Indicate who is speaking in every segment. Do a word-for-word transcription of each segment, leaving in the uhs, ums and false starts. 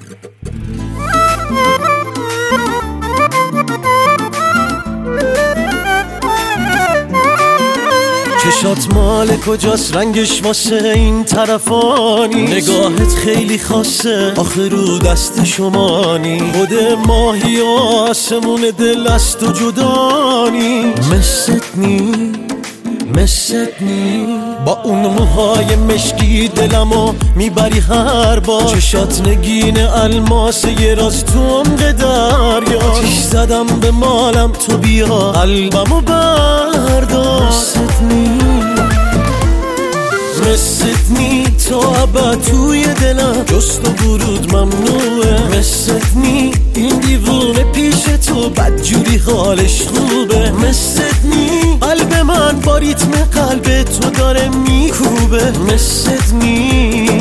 Speaker 1: چشات مال کجاست رنگش واسه این طرفانی، نگاهت خیلی خاصه آخه رو دست شمانی، خود ماهی آسمون دل از تو جدانی. مست نی مست نی با اون موهای مشکی دلمو میبری هر بار، چشات نگین الماس یه راز تو عمق دریا، آتیش زدم به مالم تو بیا قلبمو بردار. مست نی مست نی تو ابد توی دلم جست و ورود ممنوعه، مست نی این دیوونه پیش تو بدجوری حالش خوبه، مست نی قلب من با ریتم قلب تو داره میکوبه، مست نی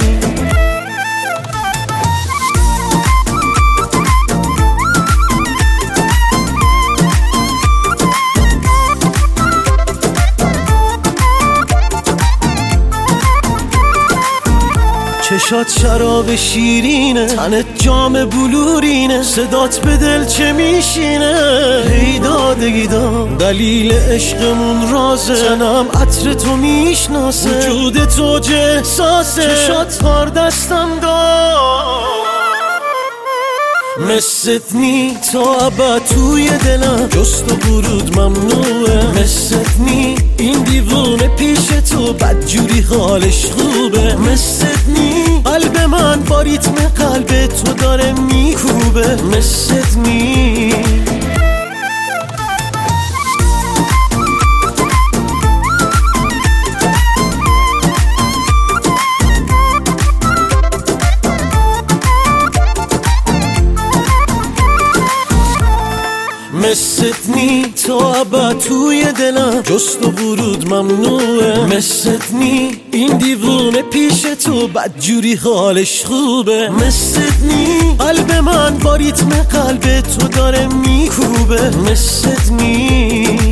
Speaker 1: چشات شراب شیرینه، تنت جام بلورینه، صدات به دل چه میشینه، هی دادگی داد دلیل عشقمون رازه، تنم عطر تو میشناسه، وجود تو چه احساسه، چشات هار دستم داد. مست نی تو ابد توی دلم جست و ورود ممنوعه، مست نی این دیوونه پیش تو بدجوری حالش خوبه، مست نی قلب من با ریتم قلب تو داره میکوبه، مست نی مست نی تو ابد توی دلم جست و ورود ممنوعه، مست نی این دیوونه پیش تو بدجوری حالش خوبه، مست نی قلب من با ریتم قلب تو داره میکوبه، مست نی